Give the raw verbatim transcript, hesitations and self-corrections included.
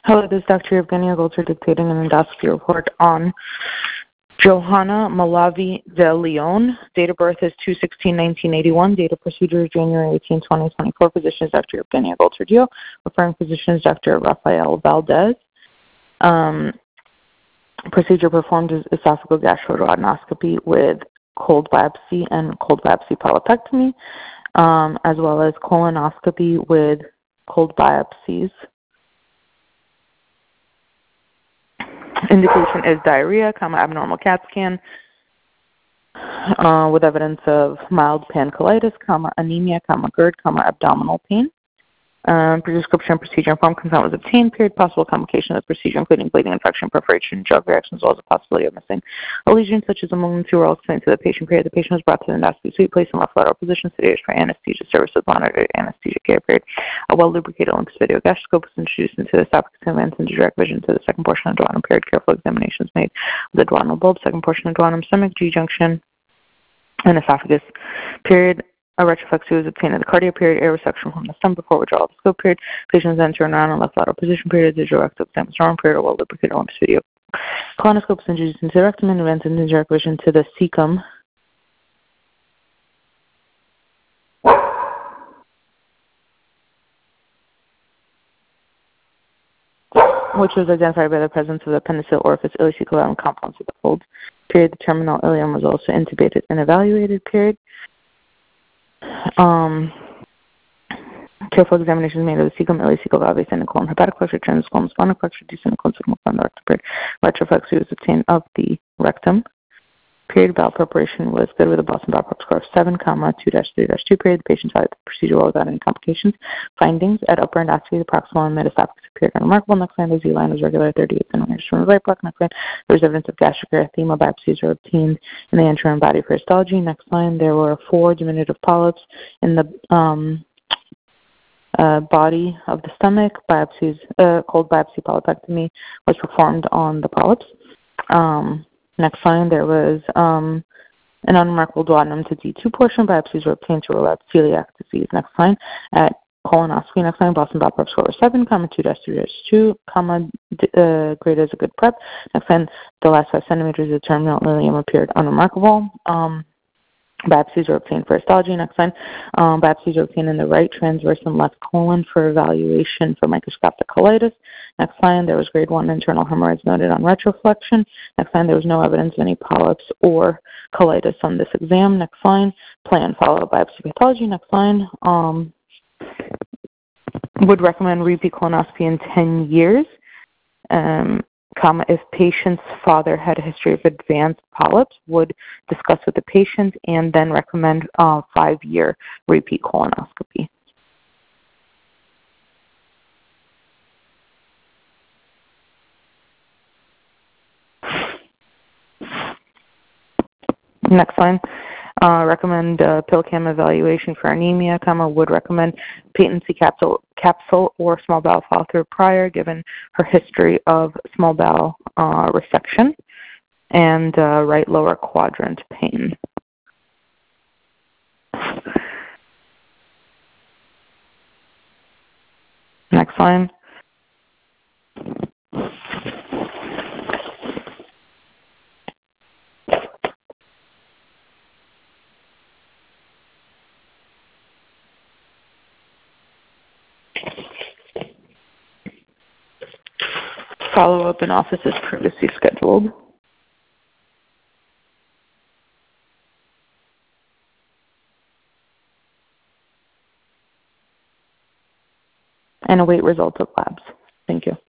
Hello, this is Doctor Evgenia Golter dictating an endoscopy report on Johanna Malavi de Leon. Date of birth is two sixteen nineteen eighty-one. Date of procedure is January eighteenth twenty twenty-four. Physician is Doctor Evgenia Golter Dio. Referring physician is Doctor Rafael Valdez. Um, procedure performed is esophageal gastroduodenoscopy with cold biopsy and cold biopsy polypectomy, um, as well as colonoscopy with cold biopsies. Indication is diarrhea, comma, abnormal CAT scan uh, with evidence of mild pancolitis, comma, anemia, comma, GERD, comma, abdominal pain. Um, prescription procedure informed consent was obtained. Period. Possible complication of the procedure, including bleeding, infection, perforation, drug reactions, as well as the possibility of missing a lesion, such as a moment two, were all explained to the patient. Period. The patient was brought to the endoscopy suite, placed in left lateral position, sedated for anesthesia. Services monitored, anesthesia care. Period. A well-lubricated Olympus video gastroscope was introduced into the esophagus and advanced into direct vision to the second portion of duodenum. Period. Careful examinations made of the duodenal bulb, second portion of duodenum, stomach, G-junction, and esophagus. Period. A retroflexia was obtained in the cardia. Period. Air resection from the stomach before withdrawal of the scope. Period. Patient is then turned around in left lateral position. Period. Digital rectal exam is normal. Period. A well lubricated Olympus video. Colonoscope is introduced into the rectum and advanced into direct vision to the cecum. Which was identified by the presence of the appendiceal orifice, ileocecal and components of the folds. Period. The terminal ileum was also intubated and evaluated. Period. Um, careful examination made of the cecum, ileocecal, valvae, and colon, hepatic flexure, transcolon, splenic flexure, descending colon, sigmoid colon, the rectum. Period. Retroflexia was obtained of the rectum. Period. Bowel preparation was good with a Boston Bowel Prep score of seven, comma, two dash three dash two. Period. The patient had the procedure well without any complications. Findings at upper endoscopy, the proximal and mid-esophagus appeared unremarkable. Next line, the Z-line was regular, thirty-eight centimeters from the right block. Next line, there was evidence of gastric erythema. Biopsies were obtained in the anterior body for histology. Next line, there were four diminutive polyps in the um, uh, body of the stomach. Biopsies, uh, cold biopsy polypectomy was performed on the polyps. Um, Next line, there was um, an unremarkable duodenum to D two portion. Biopsies were obtained to rule out celiac disease. Next line, at colonoscopy. Next line, Boston Bowel Prep score was seven, comma, two dash three dash two, comma, uh, grade as a good prep. Next line, the last five centimeters of the terminal ileum appeared unremarkable. Um, Biopsies were obtained for histology. Next line, um, biopsies were obtained in the right transverse and left colon for evaluation for microscopic colitis. Next line, there was grade one internal hemorrhoids noted on retroflexion. Next line, there was no evidence of any polyps or colitis on this exam. Next line, plan follow-up biopsy pathology. Next line, um, would recommend repeat colonoscopy in ten years. Um, comma, if patient's father had a history of advanced polyps, would discuss with the patient and then recommend uh, five-year repeat colonoscopy. Next line, uh, recommend uh, PillCam evaluation for anemia, comma, would recommend patency capsule, capsule or small bowel follow-through prior, given her history of small bowel uh, resection and uh, right lower quadrant pain. Next line. Follow-up in office is previously scheduled. And await results of labs. Thank you.